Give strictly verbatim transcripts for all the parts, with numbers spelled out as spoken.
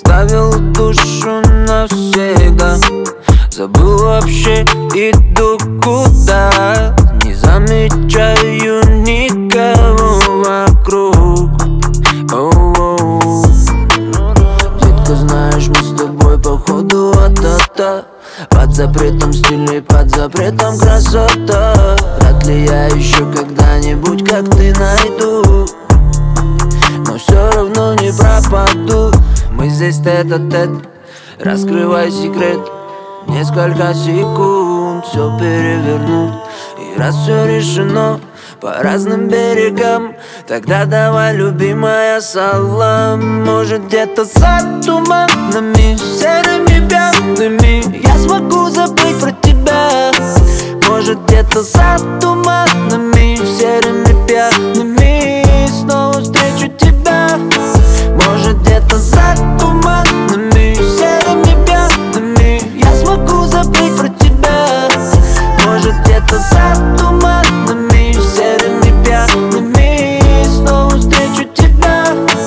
оставил душу навсегда. Забыл вообще, иду куда, не замечаю никого вокруг. Оу-оу. Детка, знаешь, мы с тобой походу а-та-та. Под запретом стиля и под запретом красота. Рад ли я еще когда-нибудь, как ты, найду, но все равно не пропаду. Мы здесь тет-а-тет, раскрывай секрет. Несколько секунд все перевернут. И раз все решено по разным берегам, тогда давай, любимая, салам. Может, где-то за туманами, серыми пятнами я смогу забыть про тебя. Может, где-то за туманами, серыми пятнами снова встречу тебя. Может, где-то за туманами, серыми пятнами я смогу забыть про тебя. Может, где-то за туманами, серыми пятнами снова встречу тебя.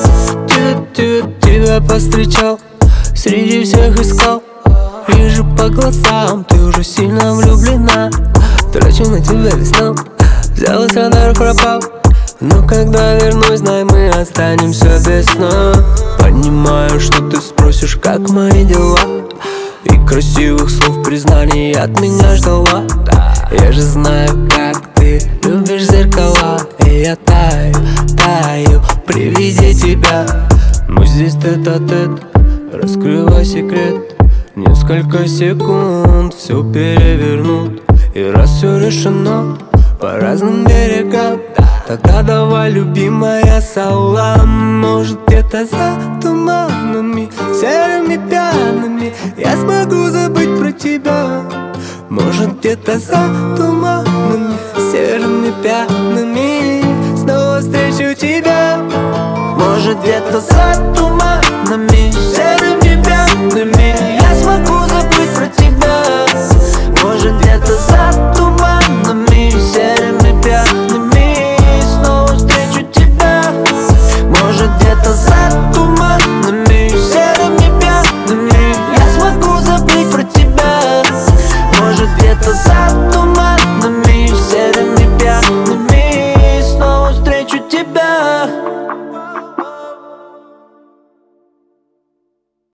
Тебя повстречал, среди всех искал. Вижу по глазам, ты уже сильно влюблена. Трачу на тебя весь ночь, взял с радаров, пропал. Но когда вернусь, знай, мы останемся без сна. Понимаю, что ты спросишь, как мои дела, и красивых слов признаний от меня ждала. Я же знаю, как ты любишь зеркала, и я таю, таю при виде тебя. Мы здесь тет-а-тет, раскрывай секрет. Несколько секунд все перевернут. И раз все решено по разным берегам, тогда давай, любимая, салам. Может, где-то за туманами, серыми пятнами я смогу забыть про тебя. Может, где-то за туманами, серыми пятнами снова встречу тебя. Может, где-то за туманами,